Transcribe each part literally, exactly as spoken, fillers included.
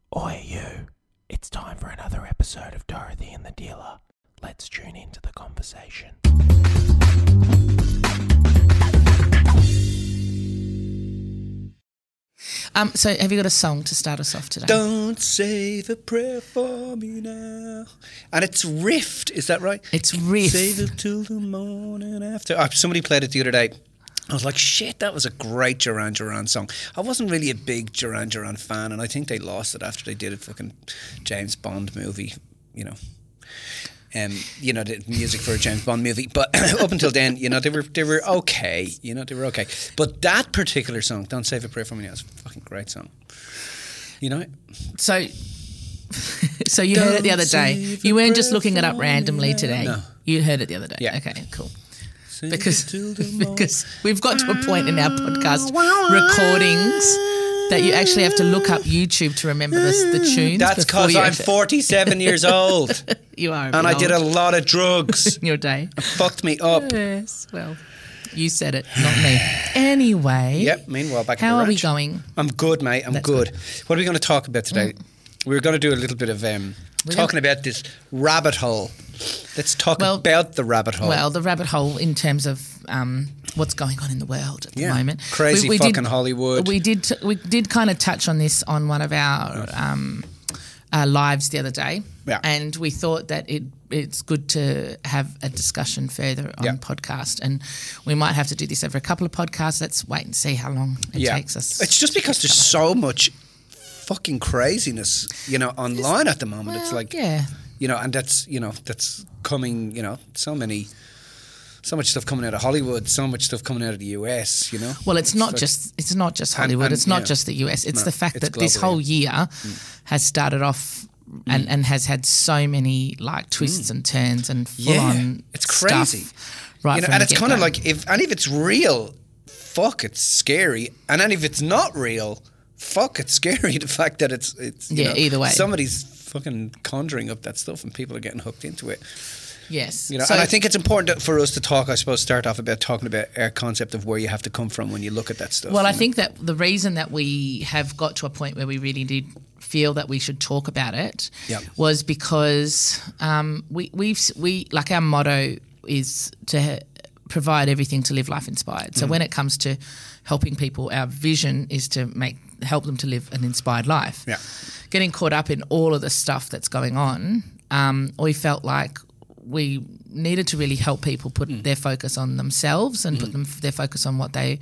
Oi you, it's time for another episode of Dorothy and the Dealer. Let's tune into the conversation. Um, so have you got a song to start us off today? Don't save a prayer for me now. And it's riffed, is that right? It's riff. Save it till the morning after. Oh, somebody played it the other day. I was like, shit, that was a great Duran Duran song. I wasn't really a big Duran Duran fan, and I think they lost it after they did a fucking James Bond movie, you know. Um, you know, the music for a James Bond movie. But up until then, you know, they were they were okay. You know, they were okay. But that particular song, Don't Save a Prayer for Me Now, is a fucking great song. You know it? So, so you heard it the other day. You weren't just looking it up randomly today. No. You heard it the other day. Yeah. Okay, cool. Because because we've got to a point in our podcast recordings that you actually have to look up YouTube to remember the, the tunes. That's because I'm forty-seven years old. You are, a and bit I old did a lot of drugs. in your day. It fucked me up. Yes, well, you said it, not me. Anyway. Yep. Meanwhile, back how at the are we ranch. going? I'm good, mate. I'm That's good. good. What are we going to talk about today? Mm. We were going to do a little bit of um, talking gonna, about this rabbit hole. Let's talk well, about the rabbit hole. Well, the rabbit hole in terms of um, what's going on in the world at yeah. the moment. Crazy we, we fucking did, Hollywood. We did we did kind of touch on this on one of our um, uh, lives the other day, yeah. and we thought that it it's good to have a discussion further on yeah. podcast, and we might have to do this over a couple of podcasts. Let's wait and see how long it yeah. takes us. It's just because there's so much fucking craziness, you know, online There's, at the moment. well, it's like, yeah. you know, and that's, you know, that's coming, you know, so many, so much stuff coming out of Hollywood, so much stuff coming out of the U S, you know. Well, it's, it's not like, just it's not just Hollywood. and, it's not yeah. just the U S. It's No, the fact it's that this global, whole yeah. year mm. has started off and, mm. and has had so many like twists mm. and turns and full yeah, on it's crazy. Stuff right you know, from and the it's kind of get-go. like if and if it's real, fuck, it's scary. And then if it's not real, fuck, it's scary. The fact that it's it's you yeah, know, either way, somebody's fucking conjuring up that stuff and people are getting hooked into it. Yes, you know, so, and I think it's important for us to talk. I suppose start off about talking about our concept of where you have to come from when you look at that stuff. Well, I know? think that the reason that we have got to a point where we really did feel that we should talk about it yep. was because um, we we've we like our motto is to ha- provide everything to live life inspired. So mm. when it comes to helping people, our vision is to make help them to live an inspired life. Yeah. Getting caught up in all of the stuff that's going on, um, we felt like we needed to really help people put mm. their focus on themselves and mm. put them their focus on what they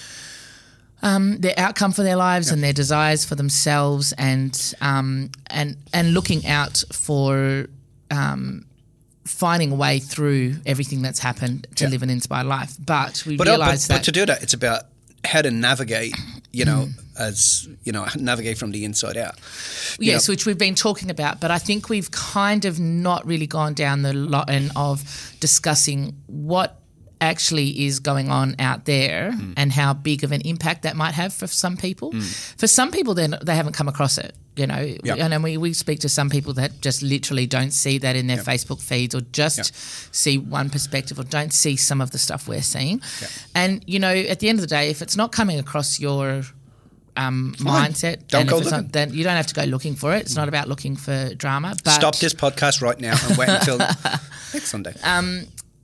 um, their outcome for their lives yeah. and their desires for themselves, and um, and and looking out for um, finding a way through everything that's happened to yeah. live an inspired life. But we but, realised uh, but, that but to do that, it's about how to navigate, you know, mm. as, you know, navigate from the inside out. Yes, know. which we've been talking about, but I think we've kind of not really gone down the line of discussing what actually is going on out there mm. and how big of an impact that might have for some people. Mm. For some people, they they haven't come across it, you know. Yep. And we, we speak to some people that just literally don't see that in their yep. Facebook feeds, or just yep. see one perspective, or don't see some of the stuff we're seeing. Yep. And, you know, at the end of the day, if it's not coming across your um, mindset, don't and go if it's looking. not, then you don't have to go looking for it. It's not about looking for drama. But stop this podcast right now and wait until next Sunday. Um,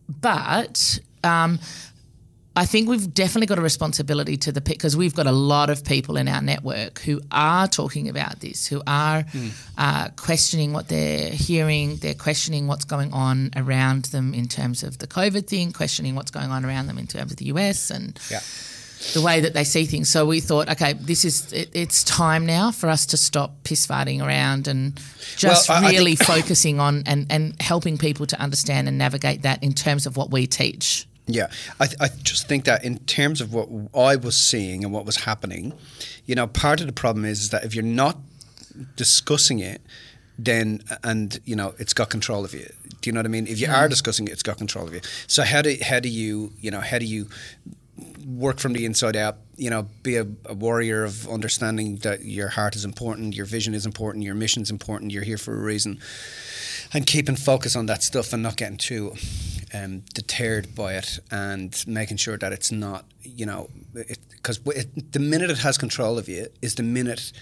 but um, I think we've definitely got a responsibility to the because we've got a lot of people in our network who are talking about this, who are mm. uh, questioning what they're hearing, they're questioning what's going on around them in terms of the COVID thing, questioning what's going on around them in terms of the U S and yeah. the way that they see things. So we thought, okay, this is it, it's time now for us to stop piss farting around and just well, I, really I think focusing on and, and helping people to understand and navigate that in terms of what we teach. Yeah, I, th- I just think that in terms of what I was seeing and what was happening, you know, part of the problem is, is that if you're not discussing it, then, and, you know, it's got control of you. Do you know what I mean? If you mm. are discussing it, it's got control of you. So how do, how do you, you know, how do you work from the inside out, you know, be a, a warrior of understanding that your heart is important, your vision is important, your mission is important, you're here for a reason, and keeping focus on that stuff and not getting too um, deterred by it, and making sure that it's not, you know, because the minute it has control of you is the minute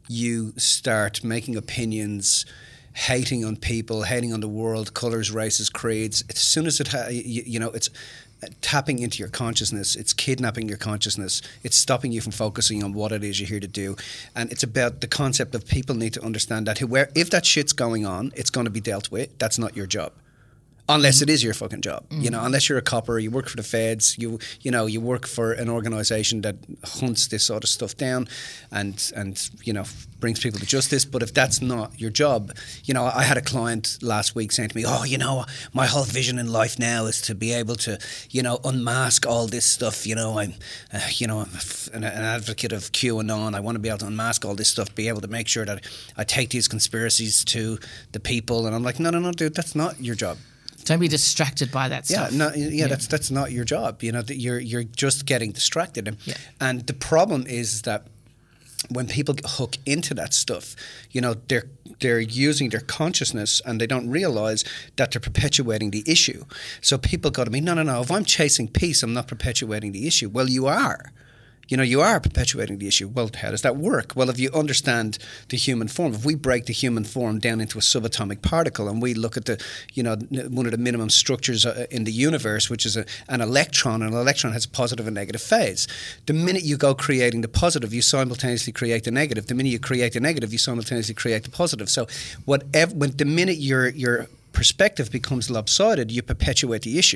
you start making opinions, hating on people, hating on the world, colours, races, creeds. As soon as it, ha- you, you know, it's tapping into your consciousness, it's kidnapping your consciousness, it's stopping you from focusing on what it is you're here to do. And it's about the concept of people need to understand that where, if that shit's going on, it's going to be dealt with. That's not your job. Unless it is your fucking job, mm. you know. Unless you're a copper, you work for the feds, you you know, you work for an organisation that hunts this sort of stuff down, and and you know brings people to justice. But if that's not your job, you know, I had a client last week saying to me, "Oh, you know, my whole vision in life now is to be able to, you know, unmask all this stuff. You know, I'm, uh, you know, I'm an, an advocate of QAnon. I want to be able to unmask all this stuff, be able to make sure that I take these conspiracies to the people." And I'm like, "No, no, no, dude, that's not your job." Don't be distracted by that stuff. Yeah, no, yeah, yeah, that's that's not your job. You know, you're you're just getting distracted, and, yeah. and the problem is that when people hook into that stuff, you know, they're they're using their consciousness and they don't realize that they're perpetuating the issue. So people go to me, no, no, no. If I'm chasing peace, I'm not perpetuating the issue. Well, you are. You know, you are perpetuating the issue. Well, how does that work? Well, if you understand the human form, if we break the human form down into a subatomic particle and we look at the, you know, one of the minimum structures in the universe, which is a, an electron, and an electron has a positive and negative phase. The minute you go creating the positive, you simultaneously create the negative. The minute you create the negative, you simultaneously create the positive. So whatever, when the minute your your perspective becomes lopsided, you perpetuate the issue.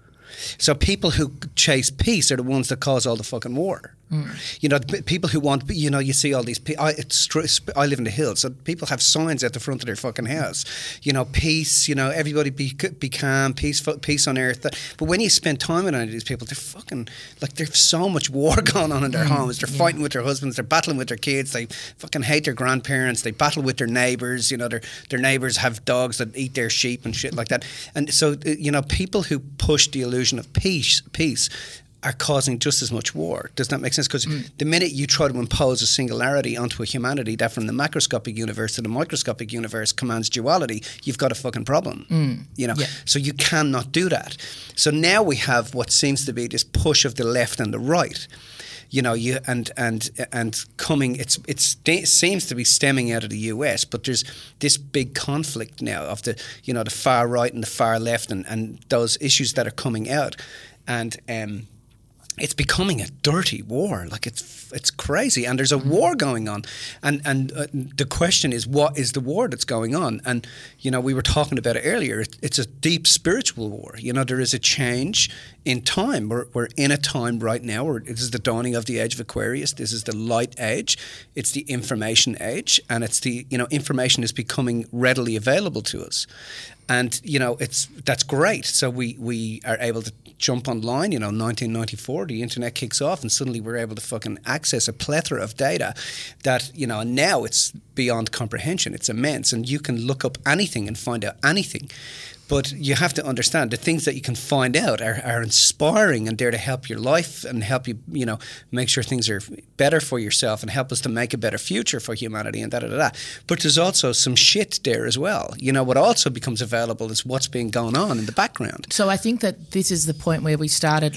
So people who chase peace are the ones that cause all the fucking war. Mm. You know, people who want, you know, you see all these people. I, it's, I live in the hills, so people have signs at the front of their fucking house. You know, peace, you know, everybody be be calm, peace, peace on earth. But when you spend time with any of these people, they're fucking, like, there's so much war going on in their mm. homes. They're yeah. fighting with their husbands, they're battling with their kids, they fucking hate their grandparents, they battle with their neighbours. You know, their, their neighbours have dogs that eat their sheep and shit like that. And so, you know, people who push the illusion of peace, peace, are causing just as much war. Does that make sense? Because mm. the minute you try to impose a singularity onto a humanity that from the macroscopic universe to the microscopic universe commands duality, you've got a fucking problem. Mm. You know, yeah. So you cannot do that. So now we have what seems to be this push of the left and the right. You know, you and and and coming. It's it's it seems to be stemming out of the U S, but there's this big conflict now of the you know the far right and the far left, and, and those issues that are coming out, and um, it's becoming a dirty war. Like it's it's crazy, and there's a war going on, and and uh, the question is, what is the war that's going on? And you know, we were talking about it earlier. It, it's a deep spiritual war. You know, there is a change in time. We're we're in a time right now where this is the dawning of the age of Aquarius. This is the light age. It's the information age, and it's the you know information is becoming readily available to us. And you know it's that's great. So we, we are able to jump online. You know, nineteen ninety-four, the internet kicks off, and suddenly we're able to fucking access a plethora of data that you know. And now it's beyond comprehension. It's immense, and you can look up anything and find out anything. But you have to understand the things that you can find out are, are inspiring and there to help your life and help you, you know, make sure things are better for yourself and help us to make a better future for humanity and da da da da. But there's also some shit there as well. You know, what also becomes available is what's been going on in the background. So I think that this is the point where we started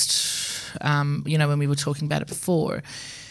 last, um, you know, when we were talking about it before.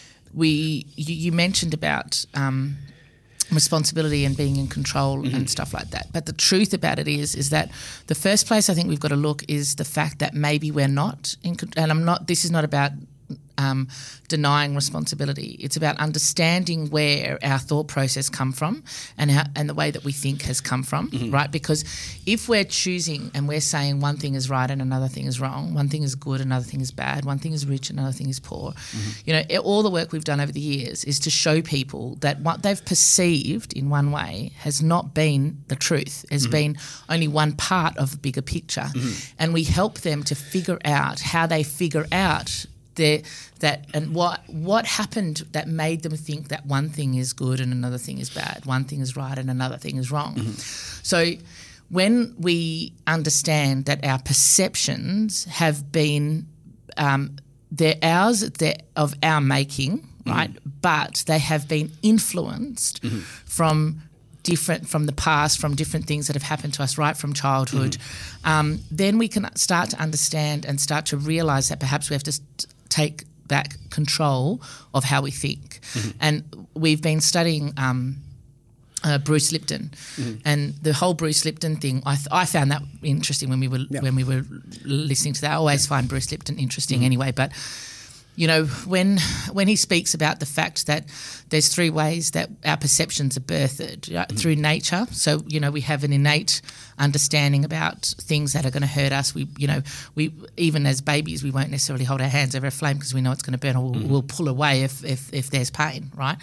We you, you mentioned about Um, responsibility and being in control mm-hmm. and stuff like that. But the truth about it is, is that the first place I think we've got to look is the fact that maybe we're not in control. And I'm not, this is not about um, denying responsibility. It's about understanding where our thought process come from and how, and the way that we think has come from, mm-hmm. right? Because if we're choosing and we're saying one thing is right and another thing is wrong, one thing is good, another thing is bad, one thing is rich, another thing is poor, mm-hmm. you know, all the work we've done over the years is to show people that what they've perceived in one way has not been the truth, has mm-hmm. been only one part of the bigger picture. Mm-hmm. And we help them to figure out how they figure out their, that and what what happened that made them think that one thing is good and another thing is bad, one thing is right and another thing is wrong. Mm-hmm. So when we understand that our perceptions have been um, they're ours, they're of our making, right? Mm-hmm. But they have been influenced mm-hmm. from different from the past, from different things that have happened to us right from childhood. Mm-hmm. Um, then we can start to understand and start to realise that perhaps we have to st- take back control of how we think. Mm-hmm. And we've been studying um, uh, Bruce Lipton, mm-hmm. and the whole Bruce Lipton thing. I, th- I found that interesting when we were yeah. when we were listening to that. I always yeah. find Bruce Lipton interesting mm-hmm. anyway, but. You know, when when he speaks about the fact that there's three ways that our perceptions are birthed right? mm-hmm. through nature. So, you know, we have an innate understanding about things that are going to hurt us. We, you know, we even as babies, we won't necessarily hold our hands over a flame because we know it's going to burn, or we'll, mm-hmm. we'll pull away if, if, if there's pain, right?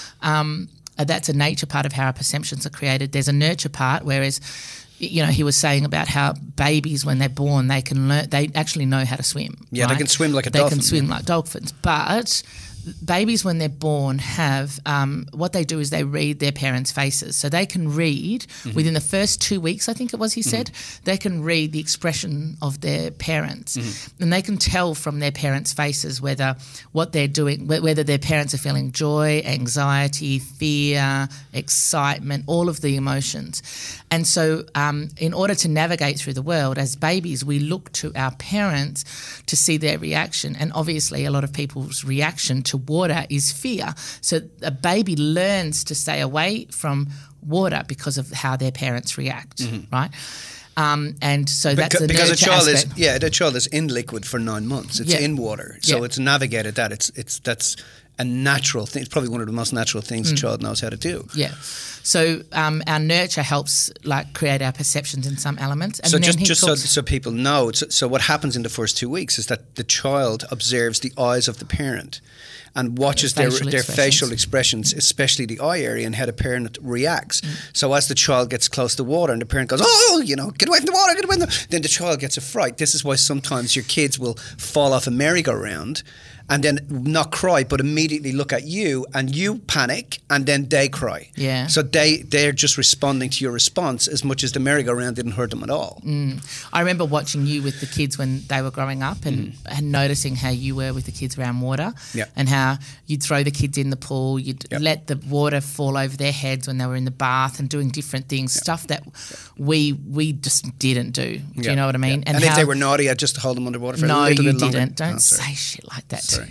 Um, that's a nature part of how our perceptions are created. There's a nurture part, whereas... You know, he was saying about how babies, when they're born, they can learn. They actually know how to swim. Yeah, right? they can swim like a they dolphin. They can swim yeah. like dolphins. But babies, when they're born, have um, what they do is they read their parents' faces. So they can read mm-hmm. within the first two weeks, I think it was he said, mm-hmm. they can read the expression of their parents, mm-hmm. and they can tell from their parents' faces whether what they're doing, whether their parents are feeling joy, anxiety, fear, excitement, all of the emotions. And so um, in order to navigate through the world as babies, we look to our parents to see their reaction. And obviously a lot of people's reaction to water is fear. So a baby learns to stay away from water because of how their parents react, mm-hmm. right? Um, and so that's because, the because a child aspect. is yeah, the child is in liquid for nine months. It's yeah. in water, so yeah. it's navigated that. It's it's that's a natural thing. It's probably one of the most natural things mm. a child knows how to do. Yeah. So um, our nurture helps like create our perceptions in some elements. And so then just, he just talks- so, so people know, so, so what happens in the first two weeks is that the child observes the eyes of the parent and watches their facial their expressions. facial expressions, especially the eye area, and how the parent reacts. Mm. So as the child gets close to water and the parent goes, oh, you know, get away from the water, get away from the... Then the child gets a fright. This is why sometimes your kids will fall off a merry-go-round and then not cry, but immediately look at you and you panic and then they cry. Yeah. So they, they're just responding to your response as much as the merry-go-round didn't hurt them at all. Mm. I remember watching you with the kids when they were growing up and, mm. and noticing how you were with the kids around water yeah. and how you'd throw the kids in the pool, you'd yep. let the water fall over their heads when they were in the bath and doing different things, yep. stuff that yep. we we just didn't do. Do yep. you know what I mean? Yep. And, and if they were naughty, I'd just hold them underwater for no, a little you bit longer. didn't. Don't oh, say shit like that. Sorry.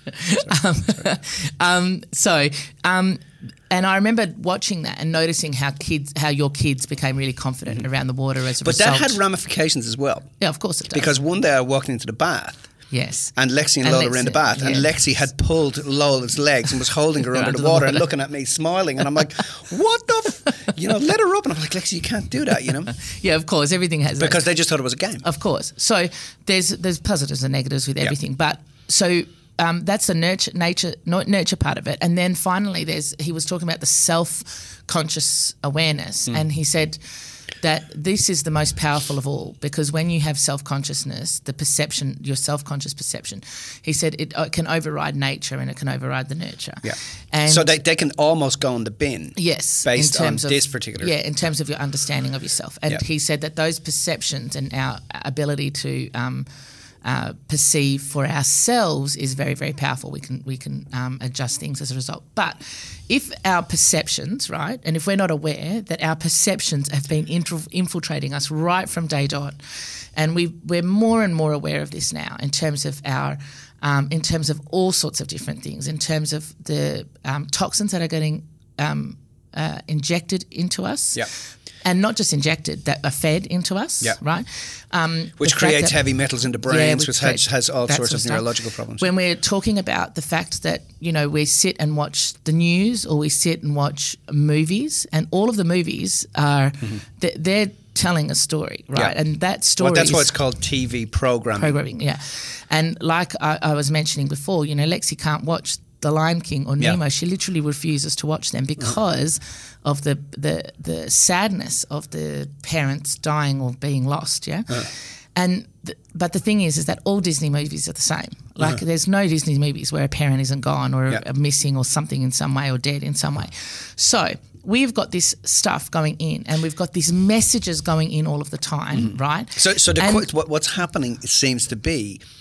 um, sorry. um, so, um, and I remember watching that and noticing how kids, how your kids became really confident mm-hmm. around the water as a but result. But that had ramifications as well. Yeah, of course it does. Because one day I walked into the bath. Yes. And Lexi and, and Lola Lexi, were in the bath, yeah. and Lexi had pulled Lola's legs and was holding her under, under the, the water, water and looking at me, smiling. And I'm like, what the, f-? you know, let her up. And I'm like, Lexi, you can't do that, you know? Yeah, of course, everything has because that. They just thought it was a game. Of course. So there's there's positives and negatives with everything, yep. but so. Um, that's the nurture, nature, nurture part of it. And then finally, there's he was talking about the self-conscious awareness. Mm. And he said that this is the most powerful of all because when you have self-consciousness, the perception, your self-conscious perception, he said it, it can override nature and it can override the nurture. Yeah. And so they, they can almost go in the bin. Yes. Based in terms on of, this particular... Yeah, in terms of your understanding of yourself. And yeah. he said that those perceptions and our ability to... Um, Uh, perceive for ourselves is very, very powerful. We can we can um, adjust things as a result. But if our perceptions, right, and if we're not aware that our perceptions have been inf- infiltrating us right from day dot, and we we're more and more aware of this now in terms of our, um, in terms of all sorts of different things, in terms of the um, toxins that are getting um, uh, injected into us. Yeah. And not just injected, that are fed into us, yeah. right? Um, which creates that, heavy metals in the brains, yeah, which, which has, has all sorts of, of neurological problems. When we're talking about the fact that, you know, we sit and watch the news or we sit and watch movies, and all of the movies are, mm-hmm. they're, they're telling a story, right? Yeah. And that story well, that's is why it's called T V programming. Programming, yeah. And like I, I was mentioning before, you know, Lexi can't watch The Lion King or Nemo. Yeah. She literally refuses to watch them because mm. of the, the the sadness of the parents dying or being lost, yeah? Uh. And th- but the thing is, is that all Disney movies are the same. Like uh-huh. there's no Disney movies where a parent isn't gone or yeah. missing or something in some way or dead in some way. So we've got this stuff going in and we've got these messages going in all of the time, mm. right? So, so the and, qu- what, what's happening seems to be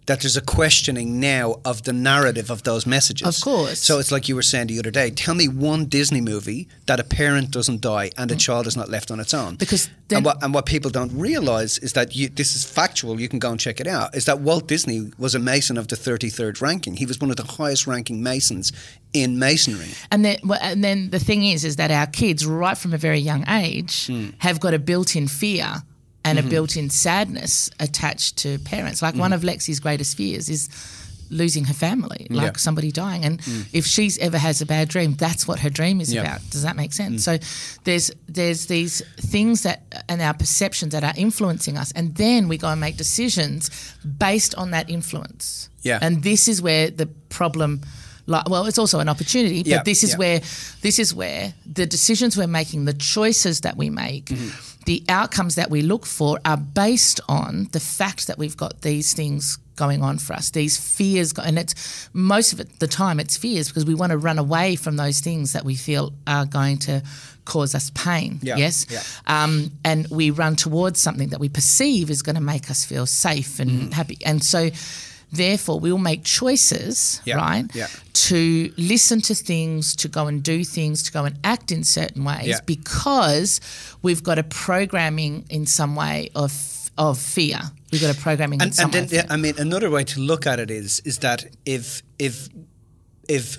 that there's a questioning now of the narrative of those messages. Of course. So it's like you were saying the other day, tell me one Disney movie that a parent doesn't die and a mm. child is not left on its own. Because and what, and what people don't realise is that, you, this is factual, you can go and check it out, is that Walt Disney was a Mason of the thirty-third ranking. He was one of the highest ranking Masons in Masonry. And then, and then the thing is, is that our kids, right from a very young age, mm. have got a built-in fear and mm-hmm. a built-in sadness attached to parents. Like mm. one of Lexi's greatest fears is losing her family, like yeah. somebody dying. And mm. if she's ever has a bad dream, that's what her dream is yeah. about. Does that make sense? Mm. So there's there's these things that and our perceptions that are influencing us, and then we go and make decisions based on that influence. Yeah. And this is where the problem. Like, well, it's also an opportunity, but yeah, this is yeah. where this is where the decisions we're making, the choices that we make, mm-hmm. the outcomes that we look for are based on the fact that we've got these things going on for us, these fears, and it's most of it, the time it's fears because we want to run away from those things that we feel are going to cause us pain, yeah, yes? Yeah. Um, and we run towards something that we perceive is going to make us feel safe and mm. happy. And so therefore, we will make choices, yeah, right, yeah. to listen to things, to go and do things, to go and act in certain ways yeah. because we've got a programming in some way of of fear. We've got a programming and, in some and way then, of fear. I mean, another way to look at it is is that if if if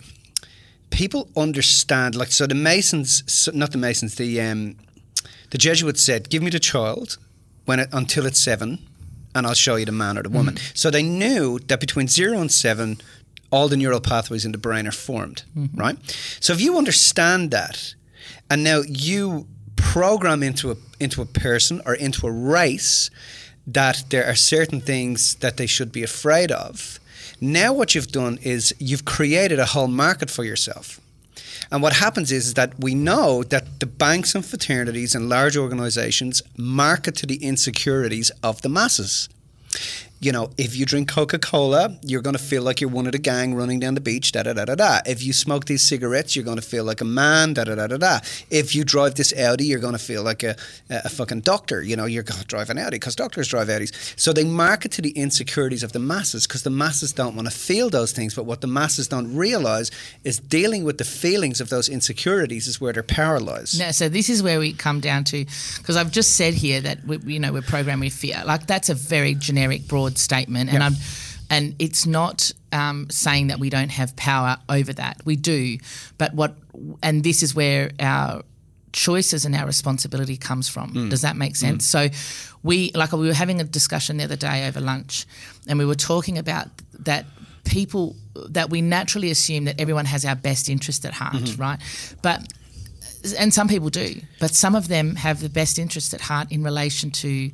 people understand, like, so the Masons, not the Masons, the um, the Jesuits said, give me the child when it, until it's seven, and I'll show you the man or the woman. Mm-hmm. So they knew that between zero and seven, all the neural pathways in the brain are formed, mm-hmm. right? So if you understand that, and now you program into a into a person or into a race that there are certain things that they should be afraid of, now what you've done is you've created a whole market for yourself. And what happens is that we know that the banks and fraternities and large organizations market to the insecurities of the masses. You know, if you drink Coca-Cola, you're going to feel like you're one of the gang running down the beach, da-da-da-da-da. If you smoke these cigarettes, you're going to feel like a man, da-da-da-da-da. If you drive this Audi, you're going to feel like a, a fucking doctor. You know, you're going to drive an Audi because doctors drive Audis. So they market to the insecurities of the masses because the masses don't want to feel those things. But what the masses don't realise is dealing with the feelings of those insecurities is where they're paralysed. No, so this is where we come down to, because I've just said here that, we, you know, we're programmed with fear. Like, that's a very generic, broad statement, and yep. I'm, and it's not um, saying that we don't have power over that. We do, but what, and this is where our choices and our responsibility comes from. Mm. Does that make sense? Mm. So we, like, we were having a discussion the other day over lunch, and we were talking about that people, that we naturally assume that everyone has our best interest at heart, mm-hmm. right? But and some people do, but some of them have the best interest at heart in relation to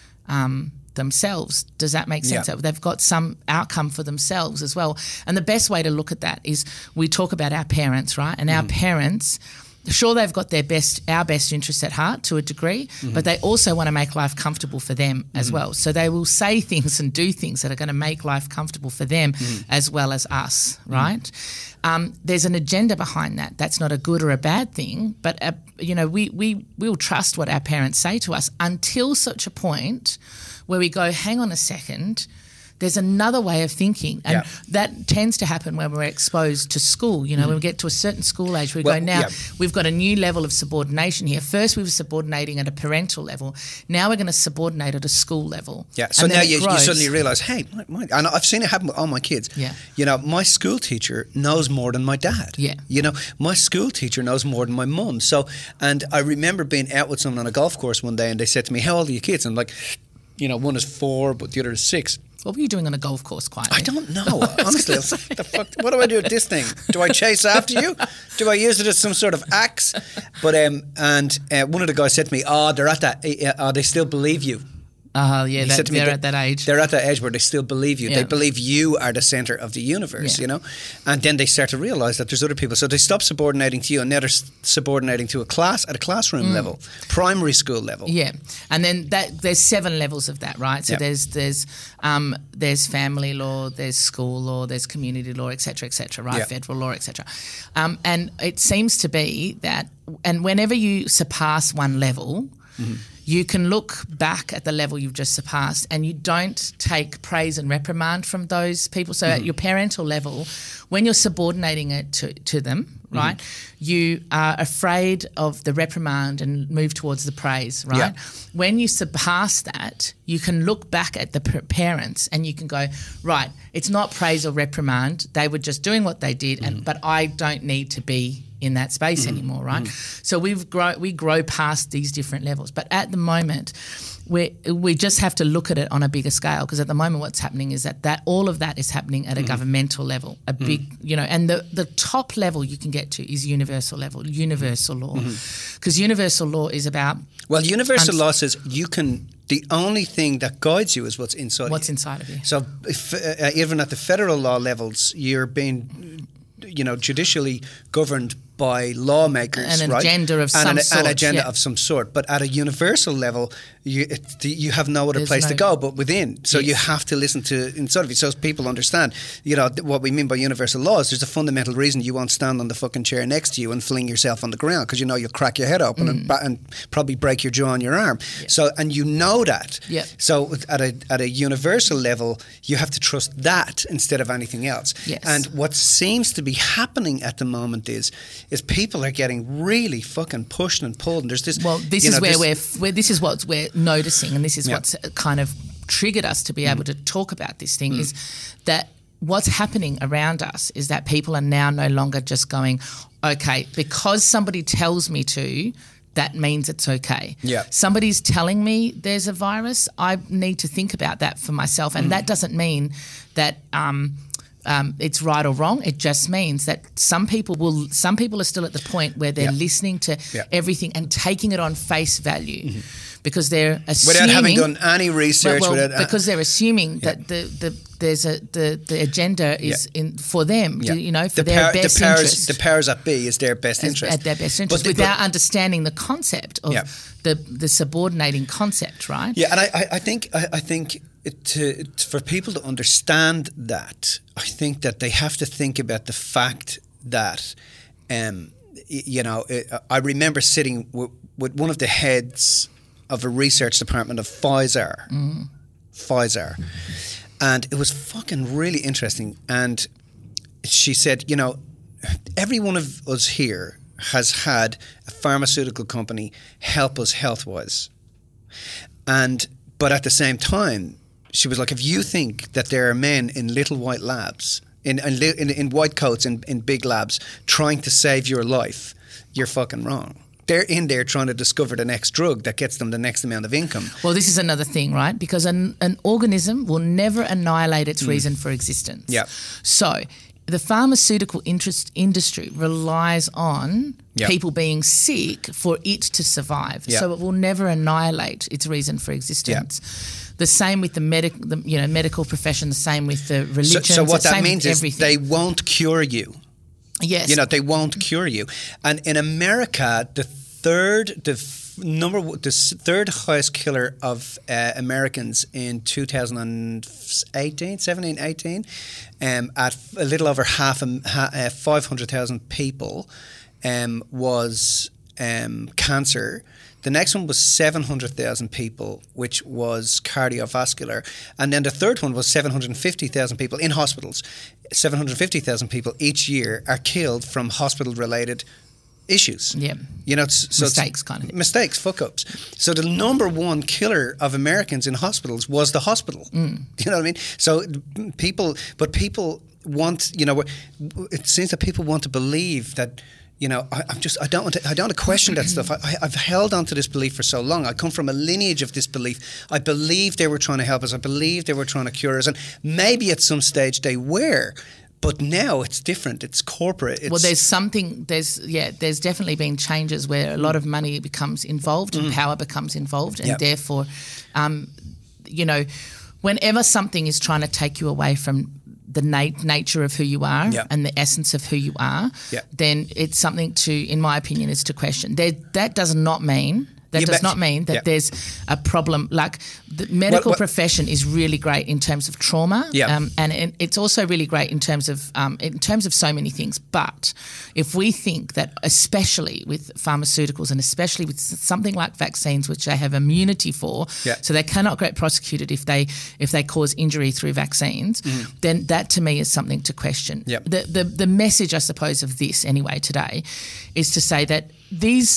um, themselves. Does that make sense? Yeah. They've got some outcome for themselves as well. And the best way to look at that is we talk about our parents, right? And mm-hmm. our parents, sure, they've got their best, our best interests at heart to a degree, mm-hmm. but they also want to make life comfortable for them as mm-hmm. well. So they will say things and do things that are going to make life comfortable for them mm-hmm. as well as us, right? Mm-hmm. Um, there's an agenda behind that. That's not a good or a bad thing, but uh, you know, we we will trust what our parents say to us until such a point where we go, hang on a second, there's another way of thinking. And yeah. that tends to happen when we're exposed to school. You know, mm. when we get to a certain school age, we well, go, now yeah. we've got a new level of subordination here. First we were subordinating at a parental level. Now we're going to subordinate at a school level. Yeah, so and now you, you suddenly realise, hey, my, my, and I've seen it happen with all my kids. Yeah. You know, my school teacher knows more than my dad. Yeah. You know, my school teacher knows more than my mum. So, and I remember being out with someone on a golf course one day and they said to me, how old are your kids? And I'm like, you know, one is four, but the other is six. What were you doing on a golf course quietly? I don't know, honestly. the fuck, what do I do with this thing? Do I chase after you? Do I use it as some sort of axe? But um, and uh, one of the guys said to me, "Oh, they're at that. Uh, uh, they still believe you." Uh, yeah, He that, said to me they're that at that age. They're at that age where they still believe you. Yeah. They believe you are the centre of the universe, Yeah. you know? And then they start to realise that there's other people. So they stop subordinating to you and now they're s- subordinating to a class at a classroom Mm. level, primary school level. Yeah, and then that there's seven levels of that, right? So Yeah. there's there's um, there's family law, there's school law, there's community law, et cetera, et cetera, right? Yeah. Federal law, et cetera. Um, and it seems to be that, and whenever you surpass one level, mm-hmm. you can look back at the level you've just surpassed and you don't take praise and reprimand from those people. So mm-hmm. at your parental level, when you're subordinating it to, to them, right, mm-hmm. you are afraid of the reprimand and move towards the praise, right? Yeah. When you surpass that, you can look back at the p- parents and you can go, right, it's not praise or reprimand. They were just doing what they did, and mm-hmm. but I don't need to be in that space mm-hmm. anymore, right? Mm-hmm. So we've grow we grow past these different levels, but at the moment, we we just have to look at it on a bigger scale, because at the moment, what's happening is that that all of that is happening at a mm-hmm. governmental level, a mm-hmm. big, you know, and the the top level you can get to is universal level, universal law, because mm-hmm. universal law is about well, universal um, law says you can. The only thing that guides you is what's inside. What's of you. inside of you? So if, uh, even at the federal law levels, you're being, you know, judicially governed by lawmakers, an right? agenda of and some an, sort, an agenda yeah. of some sort. But at a universal level, you it, you have no other There's place no, to go but within. So yes. you have to listen to inside of you, so people understand. You know what we mean by universal law is there's a fundamental reason you won't stand on the fucking chair next to you and fling yourself on the ground, because you know you'll crack your head open mm. and, and probably break your jaw on your arm. Yeah. So and you know that. Yeah. So at a at a universal level, you have to trust that instead of anything else. Yes. And what seems to be happening at the moment is is people are getting really fucking pushed and pulled. And there's this. Well, this you is know, where this, we're where this is what we're noticing, and this is yeah. what's kind of triggered us to be mm. able to talk about this thing mm. is that what's happening around us is that people are now no longer just going, okay, because somebody tells me to, that means it's okay. Yeah. Somebody's telling me there's a virus, I need to think about that for myself. And mm. that doesn't mean that um, um, it's right or wrong. It just means that some people will, some people are still at the point where they're yeah. listening to yeah. everything and taking it on face value. Mm-hmm. Because they're assuming, without having done any research, well, without, uh, because they're assuming yeah. that the, the there's a the, the agenda is yeah. in for them, yeah. you know, for the their power, best the powers, interest. The powers that be is their best interest, at their best interest, but, without but, understanding the concept of yeah. the the subordinating concept, right? Yeah, and I, I think I, I think it, to, it, for people to understand that, I think that they have to think about the fact that, um, you know, it, I remember sitting w- with one of the heads of a research department of Pfizer, mm. Pfizer, and it was fucking really interesting. And she said, you know, every one of us here has had a pharmaceutical company help us health-wise, and but at the same time, she was like, if you think that there are men in little white labs, in in, in, in white coats in, in big labs trying to save your life, you're fucking wrong. They're in there trying to discover the next drug that gets them the next amount of income. Well, this is another thing, right? Because an, an organism will never annihilate its mm. reason for existence. Yeah. So the pharmaceutical interest industry relies on yep. people being sick for it to survive. Yep. So it will never annihilate its reason for existence. Yep. The same with the, medic, the you know medical profession. The same with the religion. So, so what the that same means with is everything. they won't cure you. Yes. You know, they won't cure you. And in America, the third, the f- number, the third highest killer of uh, Americans in two thousand eighteen, seventeen, eighteen, um, at a little over half, a, ha, uh, five hundred thousand people, um, was um, cancer. The next one was seven hundred thousand people, which was cardiovascular. And then the third one was seven hundred fifty thousand people in hospitals. seven hundred fifty thousand people each year are killed from hospital-related issues. Yeah. You know, so mistakes kind of thing. Mistakes, fuck-ups. So the number one killer of Americans in hospitals was the hospital. Mm. You know what I mean? So people, but people want, you know, it seems that people want to believe that, you know, I, I'm just, I don't want to, I don't want to question that stuff. I, I've held on to this belief for so long. I come from a lineage of this belief. I believe they were trying to help us. I believe they were trying to cure us. And maybe at some stage they were, but now it's different. It's corporate. It's, well, there's something, there's, yeah, there's definitely been changes where a lot of money becomes involved and mm. power becomes involved. And yep. therefore, um, you know, whenever something is trying to take you away from the nat- nature of who you are yep. and the essence of who you are, yep. then it's something to, in my opinion, is to question. There, that does not mean That You does bet- not mean that yeah. there's a problem. Like the medical well- profession is really great in terms of trauma, Yeah. um, and it, it's also really great in terms of um, in terms of so many things. But if we think that, especially with pharmaceuticals and especially with something like vaccines, which they have immunity for, Yeah. so they cannot get prosecuted if they if they cause injury through vaccines, then that to me is something to question. Mm-hmm. Yep. The, the the message, I suppose, of this anyway today is to say that these.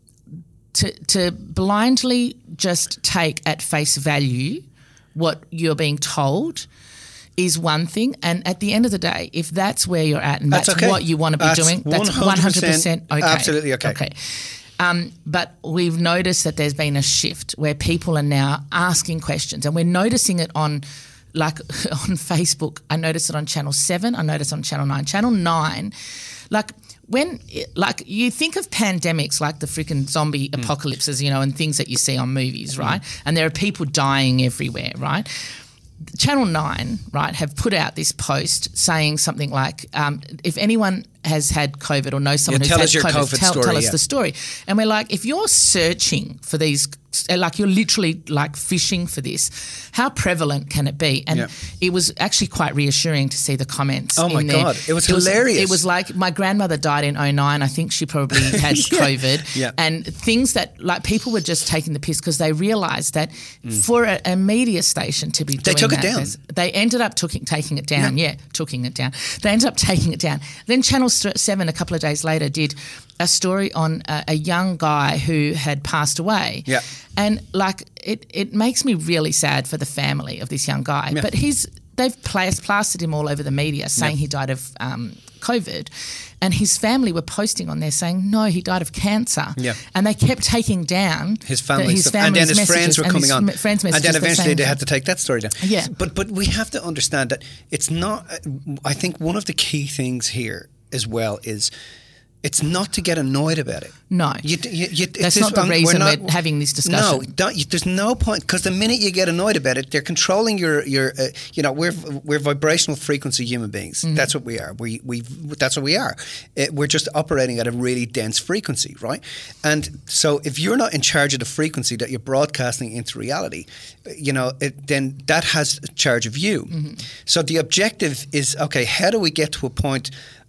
To, to blindly just take at face value what you're being told is one thing. And at the end of the day, if that's where you're at and that's, That's okay. what you want to be That's doing, that's one one hundred hundred percent percent okay. absolutely okay. Okay. Um, but we've noticed that there's been a shift where people are now asking questions, and we're noticing it on like on Facebook. I noticed it on Channel seven. I noticed it on Channel nine. Channel nine, like when, like you think of pandemics like the freaking zombie Mm. apocalypses, you know, and things that you see on movies, right? And there are people dying everywhere, right? Channel nine, right, have put out this post saying something like, um, if anyone has had COVID or knows someone Yeah, who's tell had us your COVID, COVID tell, story, tell us yeah. the story. And we're like, if you're searching for these, like you're literally like fishing for this, how prevalent can it be? And Yeah. it was actually quite reassuring to see the comments. Oh my in there. God, it was hilarious. It was like my grandmother died in oh nine. I think she probably had Yeah. COVID. Yeah. And things that like people were just taking the piss because they realised that for a, a media station to be doing They took it that, down. there's- they ended up took, taking it down. Yeah. taking it down. They ended up taking it down. Then Channel seven a couple of days later did a story on a, a young guy who had passed away. Yeah. And like it, it makes me really sad for the family of this young guy. Yeah. But he's they've plas- plastered him all over the media saying Yeah. he died of um, COVID. And his family were posting on there saying, no, he died of cancer. Yeah. And they kept taking down his the- family his stuff. And then family's his friends messages were and coming his on. m- friends' and messages then were eventually saying they that. had to take that story down. Yeah. But but we have to understand that it's not, I think one of the key things here as well is it's not to get annoyed about it. No. You, you, you, That's it's not the um, reason not- we're having this discussion. No, don't, you, there's no point because the minute you get annoyed about it, they're controlling your your. Uh, you know, we're we're vibrational frequency human beings. Mm-hmm. That's what we are. We we that's what we are. Uh, we're just operating at a really dense frequency, right? And so if you're not in charge of the frequency that you're broadcasting into reality, you know, it, then that has charge of you. Mm-hmm. So the objective is okay. How do we get to a point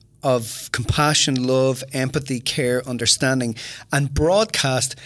of compassion, love, empathy, care, understanding, and broadcast?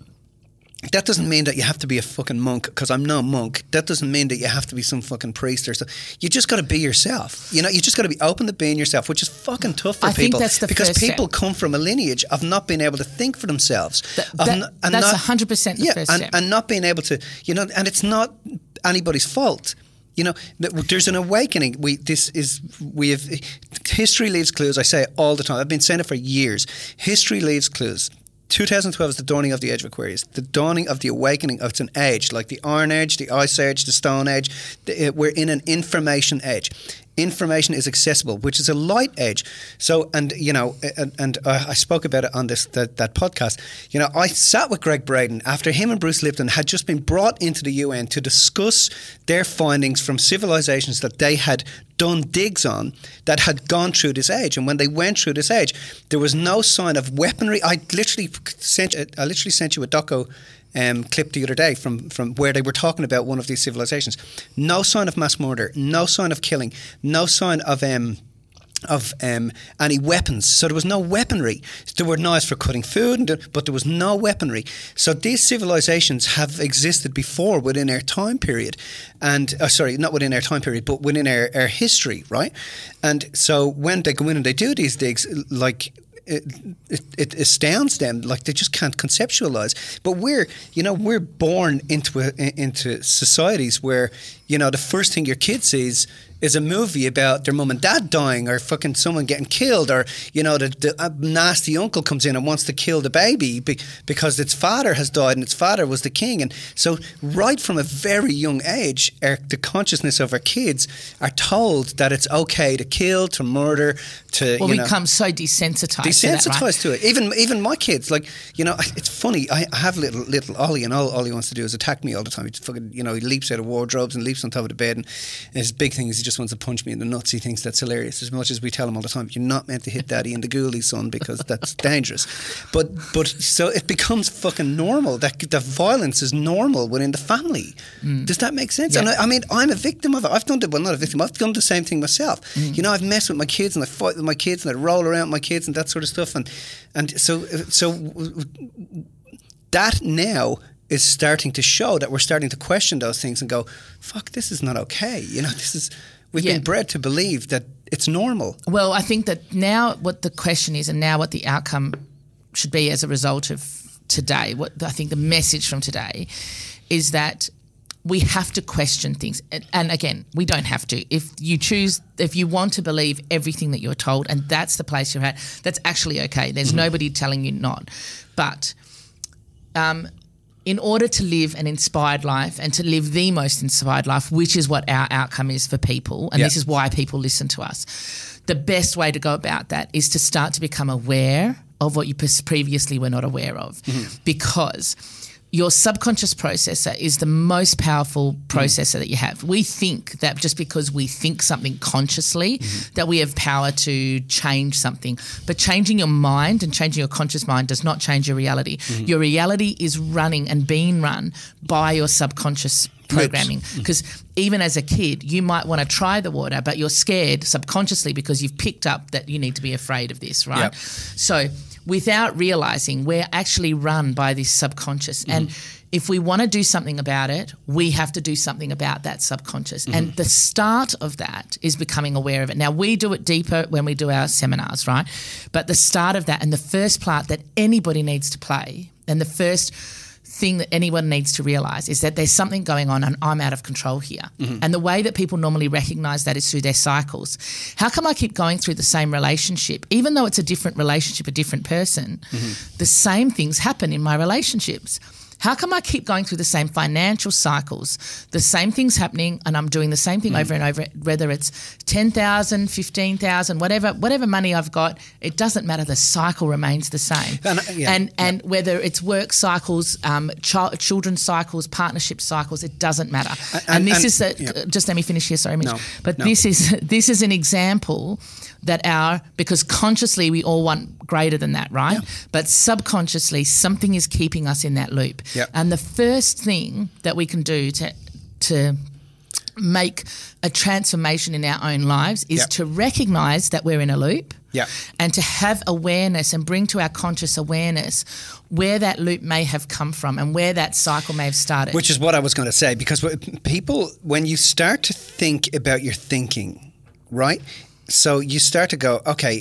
That doesn't mean that you have to be a fucking monk, because I'm no monk. That doesn't mean that you have to be some fucking priest or so. You just got to be yourself. You know, you just got to be open to being yourself, which is fucking tough for I think people. that's the because first people step. come from a lineage of not being able to think for themselves. That- of that- n- and that's not- one hundred percent the yeah, first and, step. and not being able to, you know, and it's not anybody's fault. You know, th- there's an awakening. We this is we have history leaves clues. I say it all the time. I've been saying it for years. History leaves clues. twenty twelve is the dawning of the age of Aquarius, the dawning of the awakening of it's an age, like the Iron Age, the Ice Age, the Stone Age. The, uh, we're in an information age. Information is accessible, which is a light age. So, and you know, and, and uh, I spoke about it on this that, that podcast. You know, I sat with Greg Braden after him and Bruce Lipton had just been brought into the U N to discuss their findings from civilizations that they had done digs on that had gone through this age. And when they went through this age, there was no sign of weaponry. I literally sent I literally sent you a doco um, clip the other day from, from where they were talking about one of these civilizations. No sign of mass murder, no sign of killing, no sign of um, of um, any weapons. So there was no weaponry. There were knives for cutting food, and, but there was no weaponry. So these civilizations have existed before within our time period. And, uh, sorry, not within our time period, but within our, our history, right? And so when they go in and they do these digs, like... It, it, it astounds them, like they just can't conceptualize. But we're, you know, we're born into a, into societies where, you know, the first thing your kid sees is a movie about their mum and dad dying, or fucking someone getting killed, or, you know, the, the uh, nasty uncle comes in and wants to kill the baby be, because its father has died and its father was the king. And so right from a very young age, our, the consciousness of our kids are told that it's okay to kill, to murder, to, Well, you we know, become so desensitized. desensitized to, that, right? to it. Even even my kids, like, you know, it's funny. I have little little Ollie, and all Ollie wants to do is attack me all the time. He just fucking, you know, he leaps out of wardrobes and leaps on top of the bed, and his big thing is he just wants to punch me in the nuts. He thinks that's hilarious, as much as we tell him all the time, you're not meant to hit daddy in the ghoulie, son, because that's dangerous. But but so it becomes fucking normal. That that violence is normal within the family. Mm. Does that make sense? Yeah. And I, I mean, I'm a victim of it. I've done it, well, not a victim. I've done the same thing myself. Mm. You know, I've messed with my kids and I fight with my kids and I roll around with my kids and that sort of stuff. And and so so that now is starting to show that we're starting to question those things and go, fuck, this is not okay. You know, this is, we've yeah. been bred to believe that it's normal. Well, I think that now what the question is and now what the outcome should be as a result of today, what I think the message from today is that we have to question things. And, and again, we don't have to. If you choose, if you want to believe everything that you're told and that's the place you're at, that's actually okay. There's mm-hmm. nobody telling you not. But um, in order to live an inspired life and to live the most inspired life, which is what our outcome is for people, and yeah. this is why people listen to us, the best way to go about that is to start to become aware of what you previously were not aware of, mm-hmm. because your subconscious processor is the most powerful processor mm. that you have. We think that just because we think something consciously mm-hmm. that we have power to change something. But changing your mind and changing your conscious mind does not change your reality. Mm-hmm. Your reality is running and being run by your subconscious programming. Because mm-hmm. even as a kid, you might want to try the water, but you're scared subconsciously because you've picked up that you need to be afraid of this, right? Yep. So without realising, we're actually run by this subconscious. Mm-hmm. And if we want to do something about it, we have to do something about that subconscious. Mm-hmm. And the start of that is becoming aware of it. Now, we do it deeper when we do our seminars, right? But the start of that and the first part that anybody needs to play and the first thing that anyone needs to realise is that there's something going on and I'm out of control here. Mm-hmm. And the way that people normally recognise that is through their cycles. How come I keep going through the same relationship? Even though it's a different relationship, a different person, mm-hmm. the same things happen in my relationships. How come I keep going through the same financial cycles, the same things happening and I'm doing the same thing mm. over and over, whether it's ten thousand, fifteen thousand, whatever whatever money I've got, it doesn't matter. The cycle remains the same. And yeah, and, yeah. and whether it's work cycles, um, ch- children's cycles, partnership cycles, it doesn't matter. And, and, and this and, is, a, yeah. just let me finish here, sorry, Mitch. No, but no. this is this is an example that our, because consciously we all want greater than that, right? Yeah. But subconsciously something is keeping us in that loop. Yep. And the first thing that we can do to to make a transformation in our own lives is yep. to recognise that we're in a loop yep. and to have awareness and bring to our conscious awareness where that loop may have come from and where that cycle may have started. Which is what I was going to say, because people, when you start to think about your thinking, right? So you start to go, okay,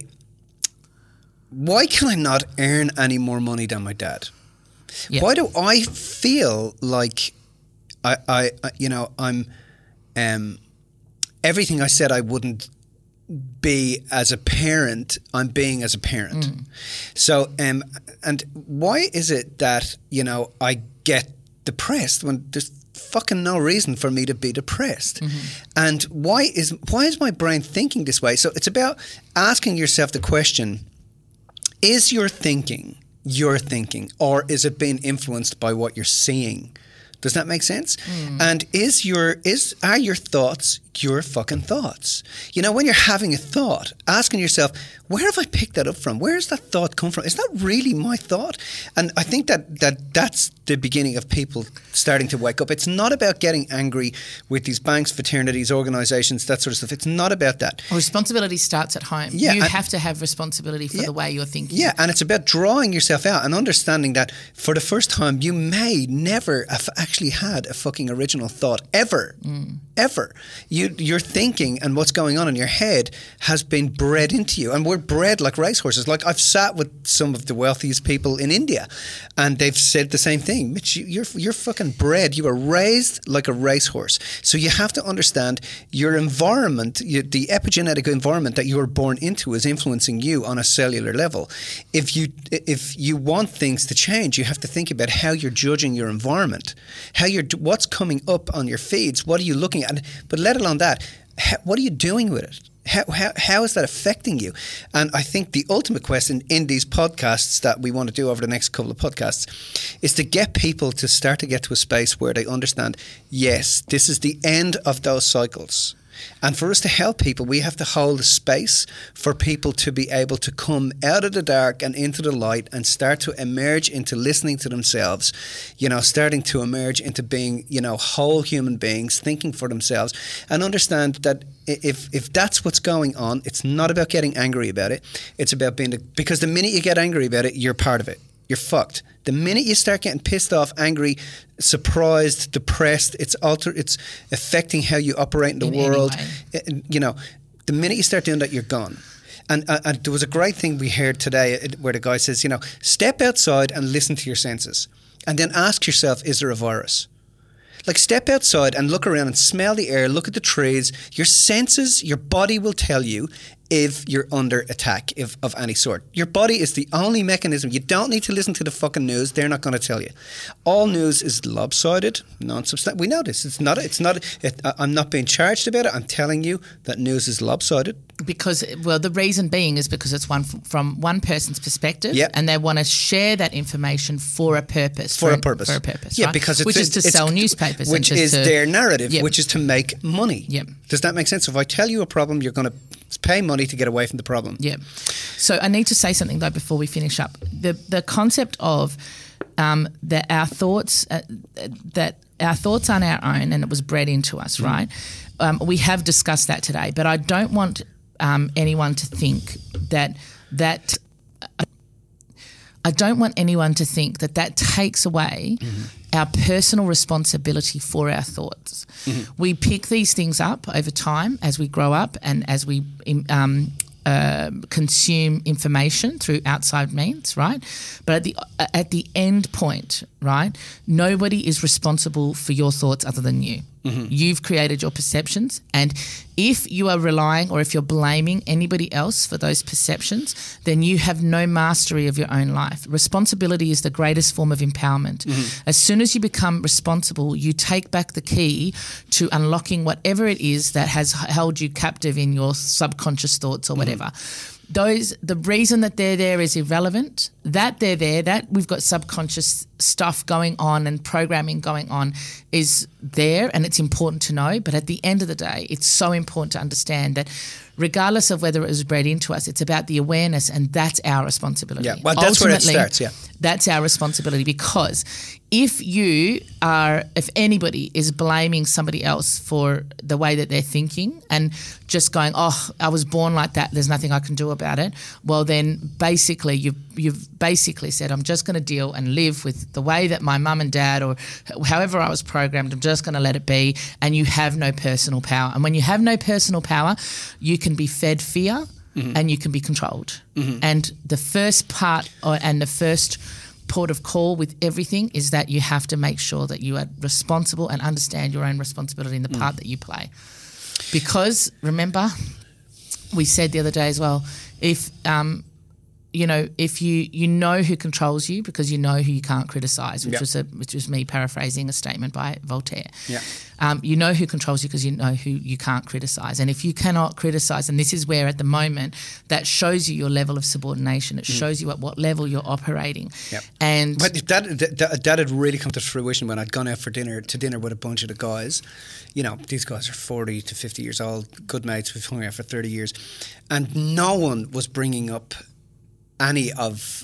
why can I not earn any more money than my dad? Yep. Why do I feel like I, I, you know, I'm um, everything I said I wouldn't be as a parent, I'm being as a parent. Mm. So, um, and why is it that, you know, I get depressed when there's fucking no reason for me to be depressed? Mm-hmm. And why is why is my brain thinking this way? So it's about asking yourself the question, is your thinking your thinking, or is it being influenced by what you're seeing? Does that make sense? Mm. And is your is are your thoughts your fucking thoughts? You know, when you're having a thought, asking yourself, where have I picked that up from? Where has that thought come from? Is that really my thought? And I think that, that that's the beginning of people starting to wake up. It's not about getting angry with these banks, fraternities, organisations, that sort of stuff. It's not about that. Well, responsibility starts at home. Yeah, you have to have responsibility for yeah, the way you're thinking. Yeah, and it's about drawing yourself out and understanding that for the first time you may never have actually had a fucking original thought ever. Mm. Ever. You, your thinking and what's going on in your head has been bred into you. And we're bred like racehorses. Like, I've sat with some of the wealthiest people in India and they've said the same thing. Mitch, you, you're, you're fucking bred. You were raised like a racehorse. So you have to understand your environment, you, the epigenetic environment that you were born into is influencing you on a cellular level. If you, if you want things to change, you have to think about how you're judging your environment, how you're, what's coming up on your feeds, what are you looking at? And, but let alone that, how, what are you doing with it? How, how how is that affecting you? And I think the ultimate question in these podcasts that we want to do over the next couple of podcasts is to get people to start to get to a space where they understand, yes, this is the end of those cycles. And for us to help people, we have to hold a space for people to be able to come out of the dark and into the light and start to emerge into listening to themselves, you know, starting to emerge into being, you know, whole human beings, thinking for themselves, and understand that if if that's what's going on, it's not about getting angry about it. It's about being, the, because the minute you get angry about it, you're part of it. You're fucked. The minute you start getting pissed off, angry, surprised, depressed, it's alter, it's affecting how you operate in the in world. It, you know, the minute you start doing that, you're gone. And, uh, and there was a great thing we heard today where the guy says, you know, step outside and listen to your senses, and then ask yourself, is there a virus? Like, step outside and look around and smell the air, look at the trees. Your senses, your body will tell you if you're under attack if, of any sort. Your body is the only mechanism. You don't need to listen to the fucking news. They're not going to tell you. All news is lopsided, non-substantial. We know this. It's not. It's not. It, I'm not being charged about it. I'm telling you that news is lopsided. Because, well, the reason being is because it's one f- from one person's perspective, yep. and they want to share that information for a purpose. For, for a an, purpose. For a purpose, yeah, right? because it's, which is to it's, sell newspapers, which and is to, their narrative, yep. which is to make money. Yep. Does that make sense? So if I tell you a problem, you're going to pay money to get away from the problem. Yeah. So I need to say something though before we finish up. The the concept of um, that our thoughts uh, that our thoughts aren't our own, and it was bred into us, mm. right? Um, we have discussed that today, but I don't want um, anyone to think that that. Uh, I don't want anyone to think that that takes away mm-hmm. our personal responsibility for our thoughts. Mm-hmm. We pick these things up over time as we grow up and as we um, uh, consume information through outside means, right? But at the at the end point, right, nobody is responsible for your thoughts other than you. Mm-hmm. You've created your perceptions, and if you are relying or if you're blaming anybody else for those perceptions, then you have no mastery of your own life. Responsibility is the greatest form of empowerment. Mm-hmm. As soon as you become responsible, you take back the key to unlocking whatever it is that has held you captive in your subconscious thoughts or whatever. Mm-hmm. Those the reason that they're there is irrelevant. That they're there, that we've got subconscious stuff going on and programming going on is there, and it's important to know. But at the end of the day, it's so important to understand that regardless of whether it was bred into us, it's about the awareness, and that's our responsibility. Yeah, well, that's Ultimately, where it starts, yeah. That's our responsibility, because if you are, if anybody is blaming somebody else for the way that they're thinking and just going, oh, I was born like that, there's nothing I can do about it, well then basically you've, you've basically said, I'm just going to deal and live with the way that my mum and dad or however I was programmed, I'm just going to let it be, and you have no personal power. And when you have no personal power, you can be fed fear mm-hmm. and you can be controlled. Mm-hmm. And the first part or, and the first port of call with everything is that you have to make sure that you are responsible and understand your own responsibility in the part mm. that you play. Because remember, we said the other day as well, if um, you know, if you you know who controls you because you know who you can't criticise, which yep. was a which was me paraphrasing a statement by Voltaire. Yeah. Um, you know who controls you because you know who you can't criticise. And if you cannot criticise, and this is where at the moment that shows you your level of subordination, it mm. shows you at what level you're operating. Yep. And but that, that that had really come to fruition when I'd gone out for dinner to dinner with a bunch of the guys. You know, these guys are forty to fifty years old, good mates, we've hung out for thirty years, and no one was bringing up any of,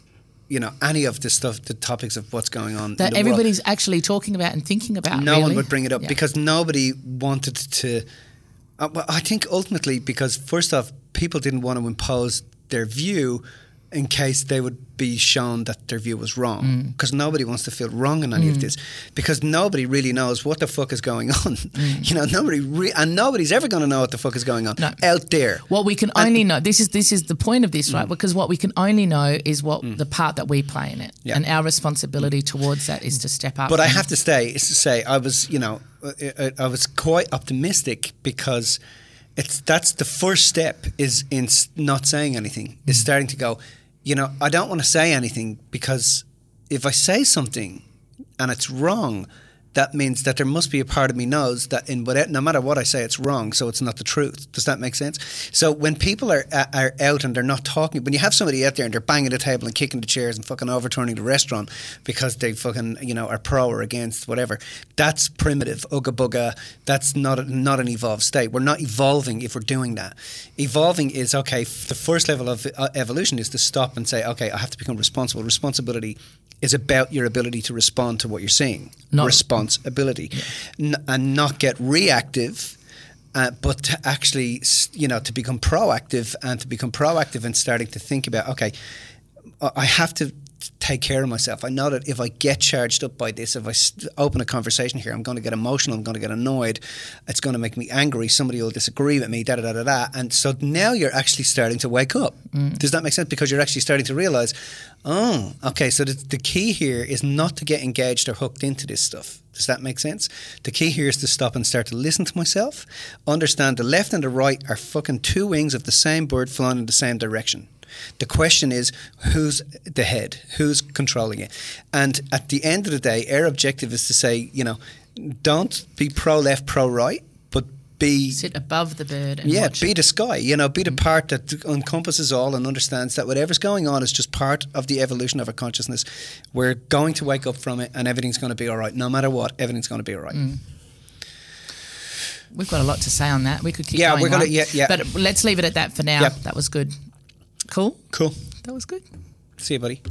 you know, any of the stuff, the topics of what's going on that in the everybody's world. Actually talking about and thinking about. No really. one would bring it up yeah. because nobody wanted to. Uh, well, I think ultimately because first off, people didn't want to impose their view in case they would be shown that their view was wrong, because mm. nobody wants to feel wrong in any mm. of this, because nobody really knows what the fuck is going on. Mm. You know, nobody re- and nobody's ever going to know what the fuck is going on no. out there. What we can and only know, this is this is the point of this, right? Mm. Because what we can only know is what mm. the part that we play in it, yeah. and our responsibility towards that is to step up. But I have to say, is to say, I was, you know, I, I was quite optimistic because it's that's the first step is in not saying anything, is mm. starting to go, you know, I don't want to say anything because if I say something and it's wrong, that means that there must be a part of me knows that in whatever, no matter what I say, it's wrong, so it's not the truth. Does that make sense? So when people are are out and they're not talking, when you have somebody out there and they're banging the table and kicking the chairs and fucking overturning the restaurant because they fucking, you know, are pro or against whatever, that's primitive, ugga bugga. That's not a, not an evolved state. We're not evolving if we're doing that. Evolving is, okay, the first level of uh, evolution is to stop and say, okay, I have to become responsible. Responsibility is about your ability to respond to what you're seeing. Not responsibility. Yeah. N- and not get reactive, uh, but to actually, you know, to become proactive and to become proactive and starting to think about, okay, I have to take care of myself. I know that if I get charged up by this, if I st- open a conversation here, I'm going to get emotional, I'm going to get annoyed, it's going to make me angry, somebody will disagree with me, da da da da da. And so now you're actually starting to wake up. Mm. Does that make sense? Because you're actually starting to realize, oh, okay, so the, the key here is not to get engaged or hooked into this stuff. Does that make sense? The key here is to stop and start to listen to myself, understand the left and the right are fucking two wings of the same bird flying in the same direction. The question is, who's the head? Who's controlling it? And at the end of the day, our objective is to say, you know, don't be pro-left, pro-right, but be... Sit above the bird and yeah, watch be it. the sky. You know, be the part that encompasses all and understands that whatever's going on is just part of the evolution of our consciousness. We're going to wake up from it and everything's going to be all right. No matter what, everything's going to be all right. Mm. We've got a lot to say on that. We could keep yeah, going we're gonna, on. yeah, yeah. But let's leave it at that for now. Yep. That was good. Cool? Cool. That was good. See you, buddy.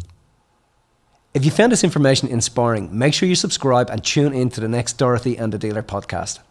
If you found this information inspiring, make sure you subscribe and tune in to the next Dorothy and the Dealer podcast.